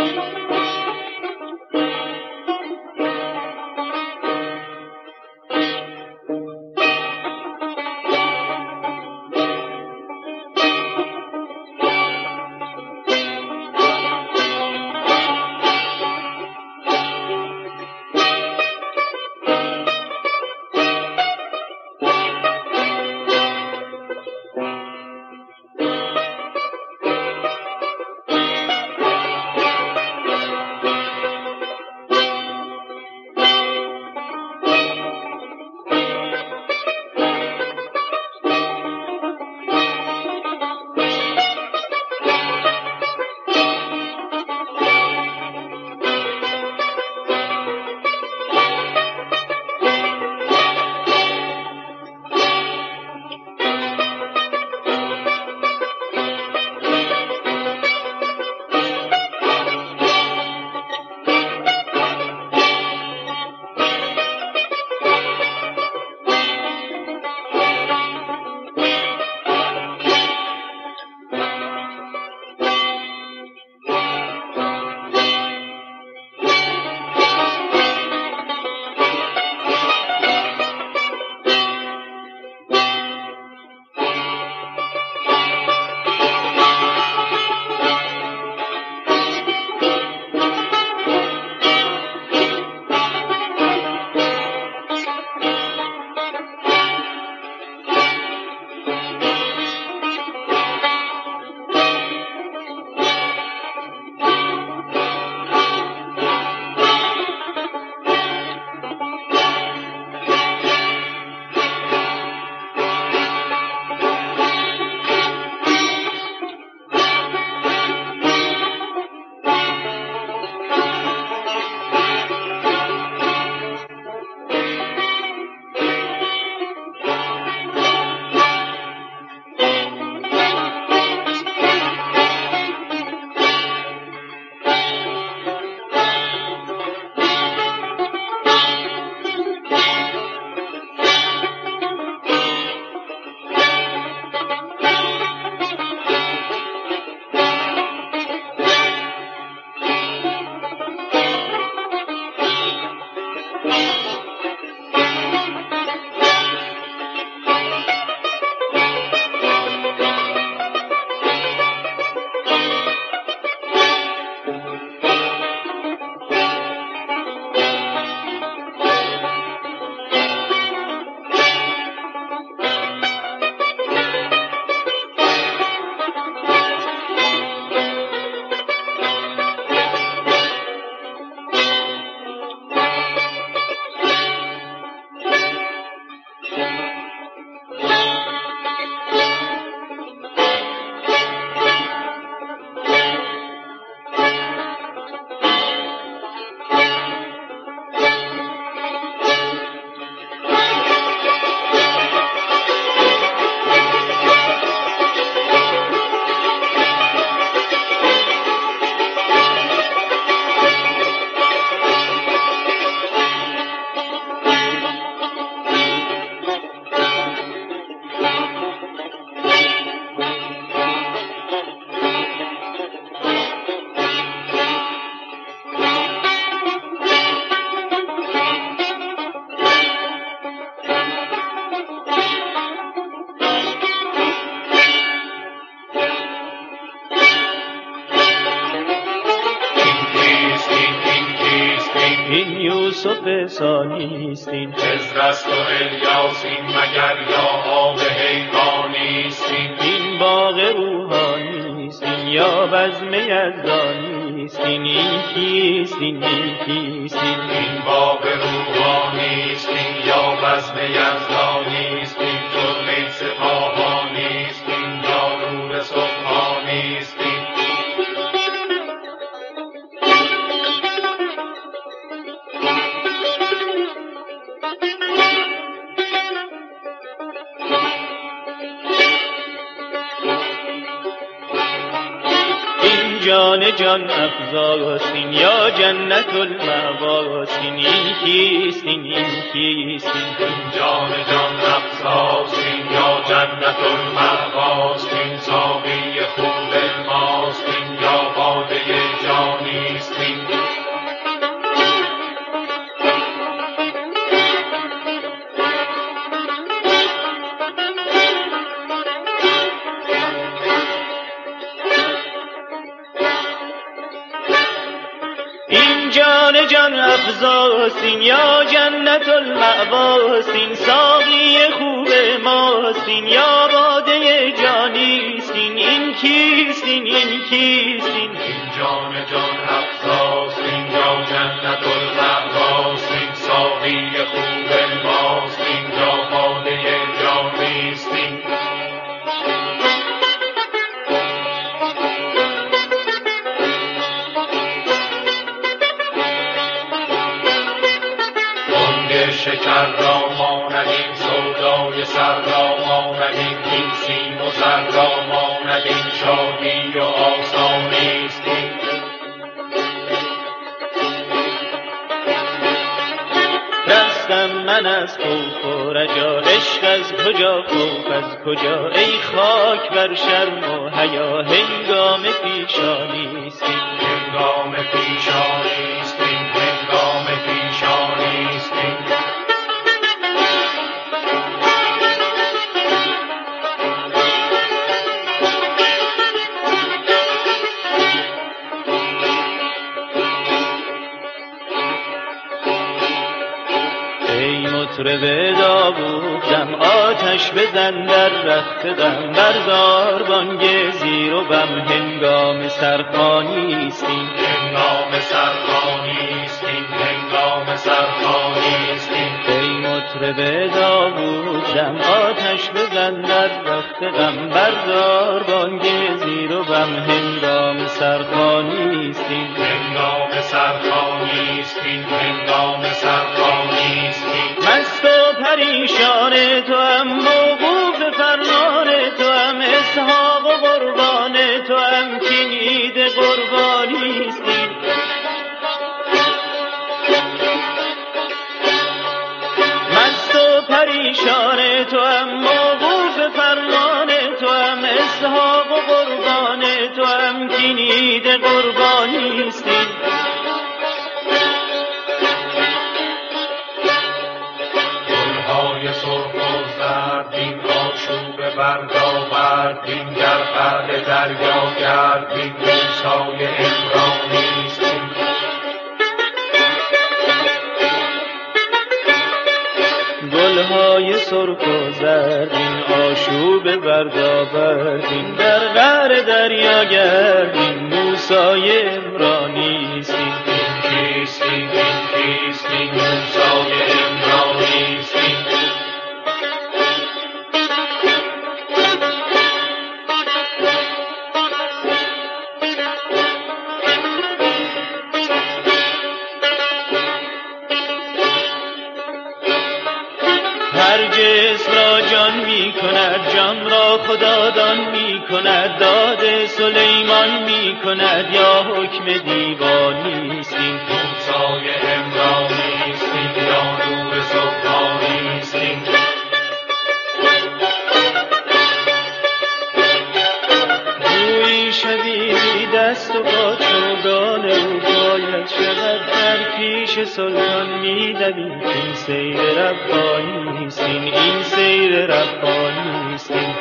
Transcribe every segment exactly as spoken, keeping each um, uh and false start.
یوسف ثانیستین، خضر است و الیاسین، مگر یا آب حیوانیستین. این باغ روحانیستین یا بزم یزدانیستین. این کیستین این کیستین این باغ روحانیستین یا بزم یزدانیستین. جرعه سپاهانیستین یا نور سبحانیستین. جان جان افزاستین یا جنت المأواستین. این کیستین این کیستین این جان جان افزاستین یا جنت المأواستین. ساقی خوب ماستین یا باده جانیستین. نیستیم. جان جان افزاستین یا جنت المأواستین، ساقی خوب ماستین یا باده جانیستین. این کیستین این کیستین؟ این جان جان افزاستین یا جنت المأواستین، ساقی خوب ماستین یا باده جانیستین. شکر را ماندیم، سودای سر را ماندیم، این سیم و زر را ماندیم، شادی و آسانیستیم. رستم من از خوف و رجا، عشق از کجا خوف از کجا، ای خاک بر شرم و حیا، هنگام پیشانیستیم. هنگام پیشانیستیم، هنگام پیشانیستیم. مطرب داوودم آتش بزن در رخت غم، بردار بانگ زیر و بم، هنگام سرخوانیستیم. هنگام سرخوانیستیم، هنگام سرخوانیستیم. ای مطرب داوودم آتش بزن در رخت غم، بردار بانگ زیر و بم، هنگام سرخوانیستیم. هنگام سرخوانیستیم، هنگام سرخوانیستیم. مست و پریشان تو هم، موقوف فرمان تو هم، اسحاق و قربان تو هم، کلید قربانیستیم. مست و پریشان تو هم، موقوف فرمان تو هم، اسحاق و قربان تو هم، کلید قربانیستیم. سرخ و زردین آشوب بردآوردین، در قعر دریا گردین، موسای عمرانیستیم. گلهای سرخ و زردین آشوب بردآوردین، در قعر دریا گردین، موسای عمرانیستیم. این کیستیم این کیستیم؟ موسای عمرانیستیم. هر جسم را جان می کند، جان را خدادان می کند، داد سلیمان می کند، یا حکم دیوانیستیم. موسای عمرانیستیم یا نور سبحانیستیم. روی شبیهی دست و پا چوگان او باید شود، در پیش سلطان می دوید. این سیر ربانیستیم، این سیر ربانیستیم.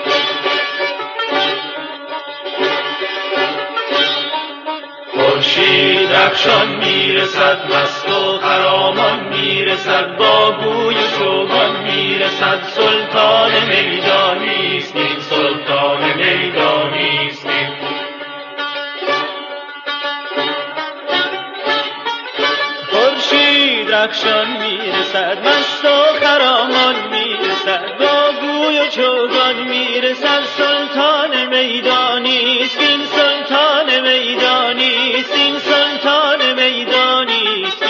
خورشید افشان میرسد، مست و خرامان میرسد، با گوی و چوگان میرسد، سلطان میدانیستیم، سلطان میدانیستیم. خورشید رخشان میرسد، مست و خرامان میرسد، با گوی و چوگان میرسد، سلطان میدانیست. این سلطان میدانیست، این سلطان میدانیست.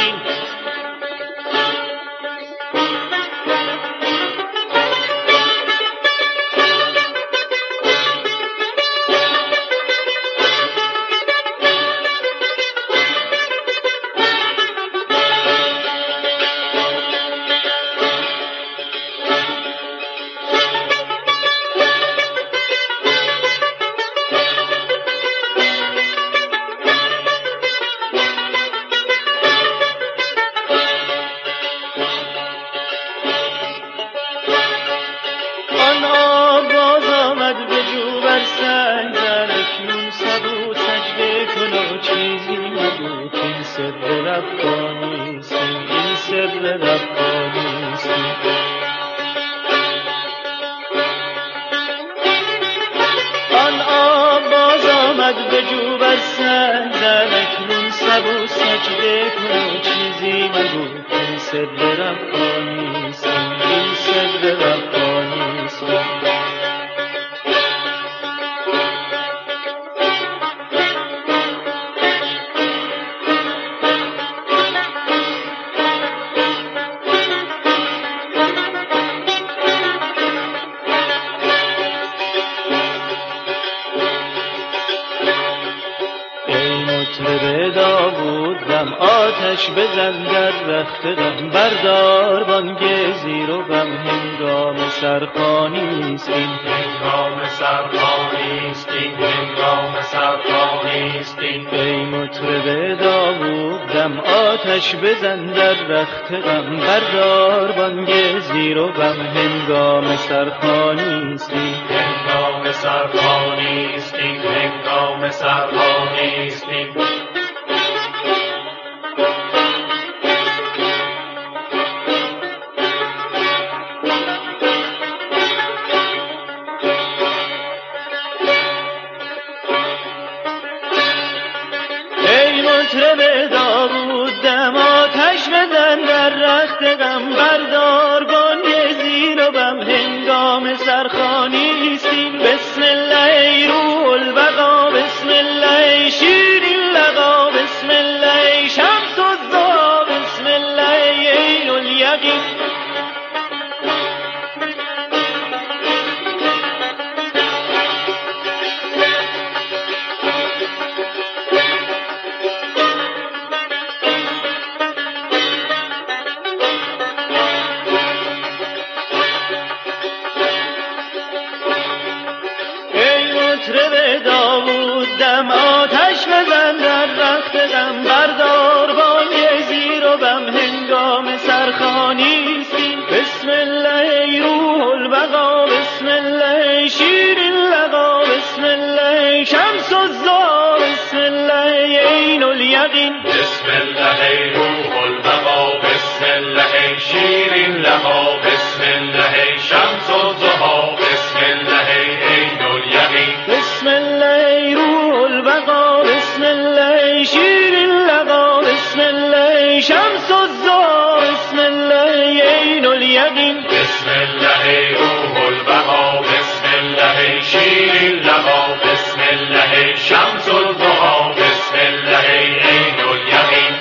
سر ربانی است، این سر ربانی است. آن آب باز آمد به جو بر سر زد، اکنون سبو سجده کن و چیزی مگو، این سر ربانی است، این سر ربانی است. مطرب داوود دم آتش بزن در رخت غم، بردار بانگ زیر و بم، هنگام سرخوانی است این، هنگام سرخوانی است این، هنگام سرخوانی است این. ای مطرب داوود دم آتش بزن در رخت غم، بردار بانگ زیر و بم، هنگام سرخوانی است این، هنگام سرخوانی است این، هنگام سرخوانی است این. مطرب داوود دم آتش بزن در رخت غم، بردار بانگ زیر و بم، هنگام سرخوانی است این. بسم الله ای روح البقا، بسم الله ای شیرین لقا، بسم الله ای شمس الضحی، بسم الله ای عین الیقین. مطرب داوود دم آتش بزن در رخت غم، بردار بانگ زیر و بم، هنگام سرخوانی است این. بسم الله ای روح البقا، بسم الله ای شیرین لقا، بسم الله ای شمس الضحی، بسم الله ای عین الیقین. بسم الله ای روح البقا، بسم الله ای شیرین لقا، بسم الله ای شمس الضحی، بسم الله ای عین الیقین. بسم الله ای روح البقا، بسم الله ای شیرین لقا، بسم الله ای شمس الضحی، بسم الله ای عین الیقین. بسم الله ای روح البقا، بسم الله ای شیرین لقا، بسم الله ای شمس الضحی، بسم الله ای عین الیقین.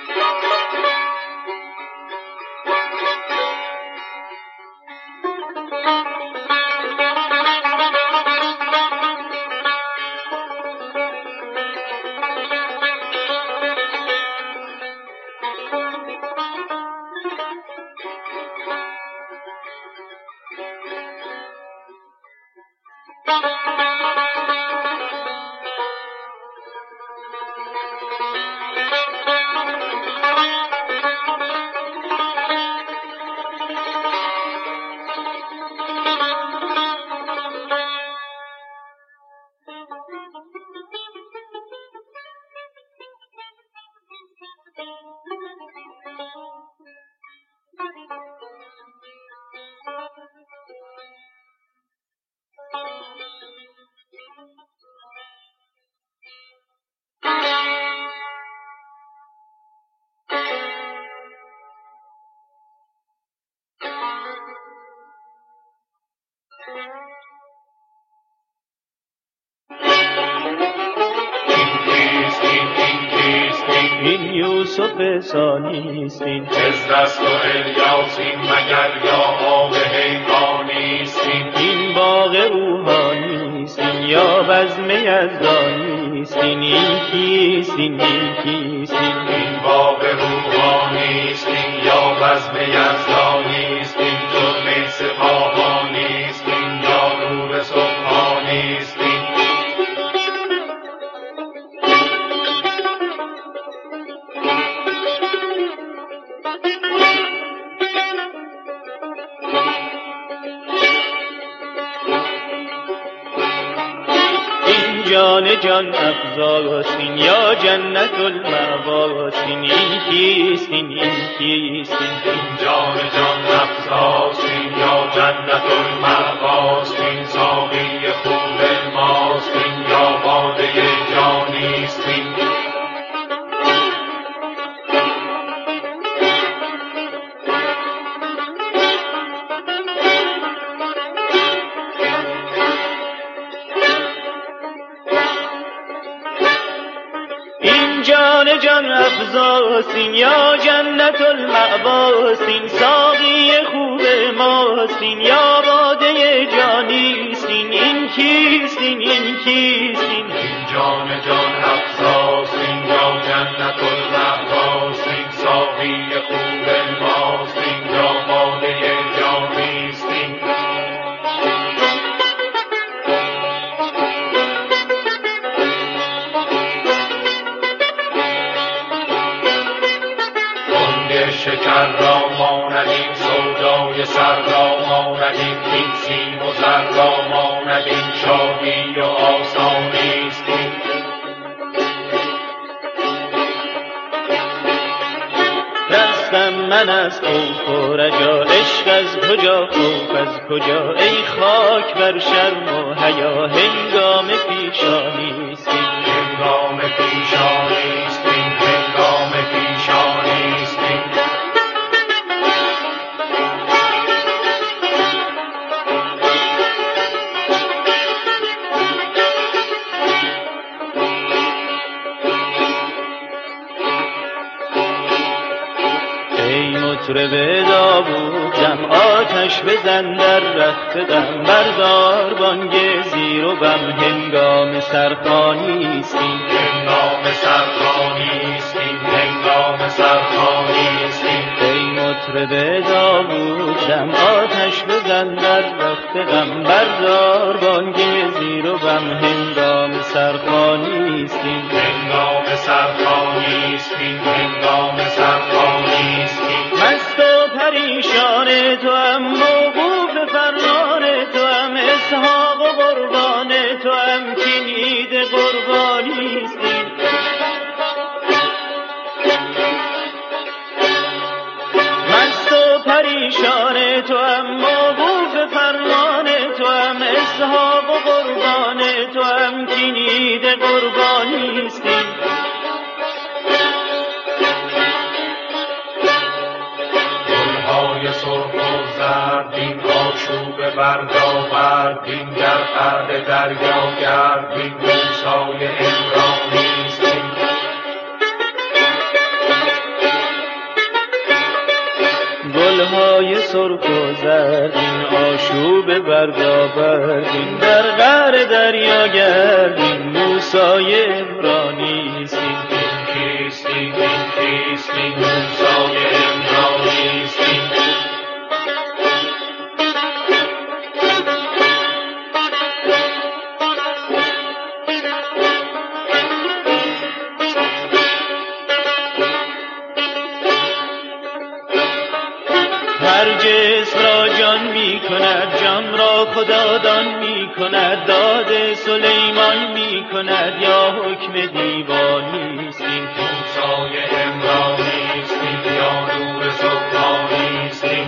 این یوسف ثانیست، این خضرست و الیاس، این مگر یا آب حیوانیست، این باغ روحانیست، این یا بزم یزدانیست، این این کیست، این این کیست، این باغ روحانیست، این یا بزم یزدانیست، این ظلم سپاهانیست، این یا نور سبحانیست. جان جان افزاست، این یا جنت المأواست، این این کیست، این این کیست، این جان جان افزاست، این یا جنت المأواست، این ساقی خوب ماست، این یا باده جانیست. جان جان افزاست، این یا جنت المأواست، این ساقی خوب ماست، این یا باده جانیست، این این کیست، این این کیست، این جان جان افزاست، این یا جنت المأواست، این ساقی خوب ماست، این یا باده جانیست. شکر را ماند این سودای سر را ماند این سیم و زر را ماند این شادی و آسانیست. رستم من از خوف و رجا، عشق از کجا خوف از کجا، ای خاک بر شرم و حیا، هنگام پیشانیست، هنگام پیشانیست، هنگام پیشانیست. مطرب داوود دم آتش بزن در رخت غم، بردار بانگ زیر و بم، هنگام سرخوانیست، هنگام سرخوانیست، هنگام سرخوانیست. ای مطرب داوود دم آتش بزن در رخت غم، بردار بانگ زیر و بم، هنگام سرخوانیست، هنگام سرخوانیست، هنگام سرخوانیست. مست و پریشان تو هم، موقوف فرمان تو هم، اسحاق و قربان تو هم، کلید قربانیست. مست و پریشان تو هم، موقوف فرمان تو هم، اسحاق و قربان تو هم، کلید قربانیست. سرخ و زرد این آشوب بردآورد، این در قعر دریا گرد، این موسای عمرانیست. سرخ و زرین، آشوب بردابردین در قعر دریا گردین، موسی عمرانیستین. کیستین این کیستین موسی عمرانیستین. هر جسم را جان می کند، جان را خدادان می کند، داد سلیمان می کند یا حکم دیوانیستین. موسی عمرانیستین یا نور سبحانیستین.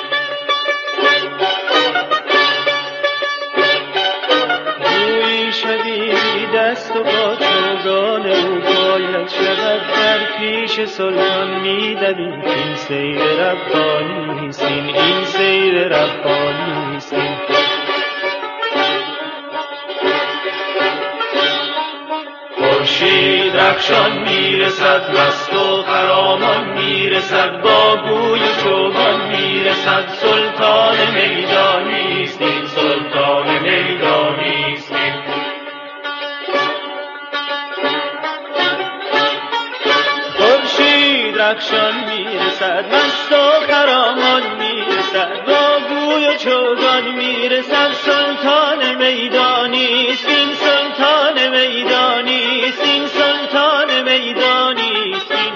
روی شبیه دست و پا چوگان او باید شود، در پیش سلطان می دوید. این سیر ربانیستین، این سیر ربانیستین. خورشید رخشان میرسد، مست و خرامان میرسد، با گوی و چوگان میرسد، سلطان میدانیستین، سلطان میدانیستین. خورشید رخشان میرسد، مست و خرامان میرسد، با گوی و چوگان میرسد، سلطان میدانیستین، سلطان میدانیستین، سلطان میدانیستین.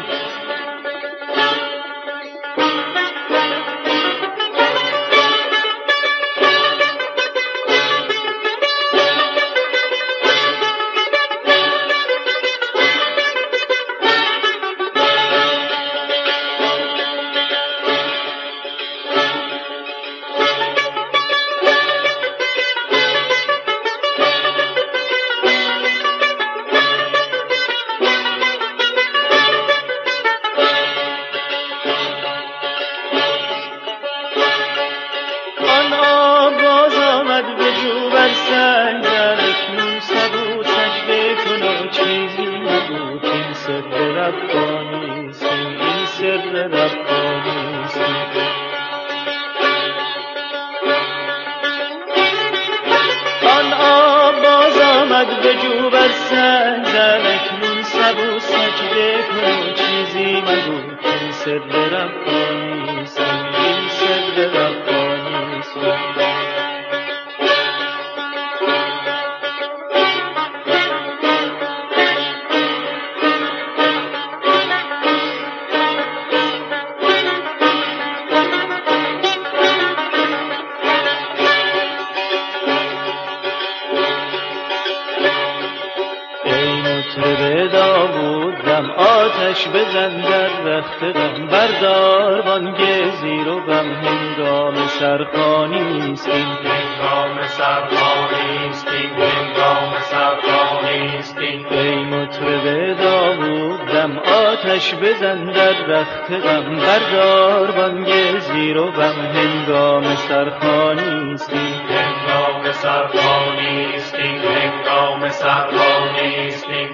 آتش بزن در رخت غم، بردار بانگ زیر و بم، هنگام سرخوانیستین، هنگام سرخوانیستین، هنگام سرخوانیستین. ای مطرب داوود دم، آتش بزن در رخت غم، بردار بانگ زیر و بم، هنگام سرخوانیستین، هنگام سرخوانیستین، هنگام سرخوانیستین.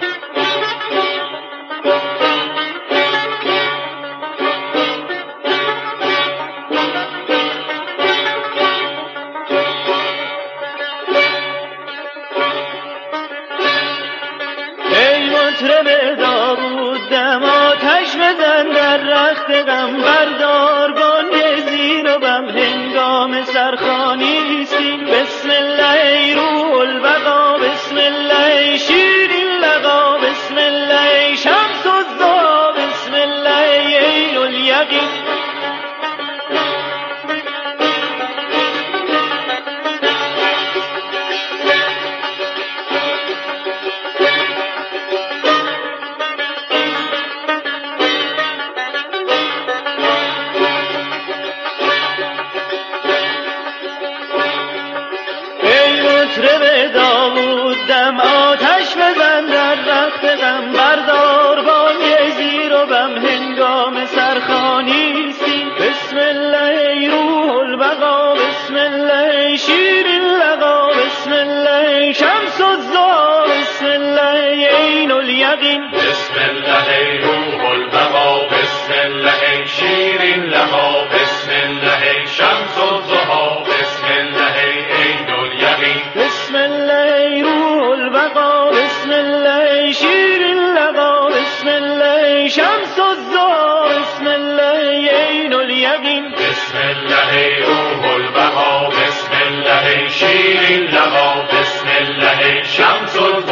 مطرب داوود دم، آتش بزن در رخت غم، بردار بانگ زیر و بم، هنگام سرخوانیستین. بسم الله ای روح البقا، بسم الله ای شیرین لقا، بسم الله ای شمس الضحی، بسم الله ای عین الیقین. مطرب داوود دم، آتش بزن در رخت غم، بردار بانگ زیر و بم، هنگام سرخوانیستین. بسم الله ای روح البقا، بسم الله ای شیرین لقا، بسم الله ای شمس الضحی، بسم الله ای عین الیقین. بسم الله ای روح البقا، بسم الله ای شیرین لقا، بسم الله بسم الله شمس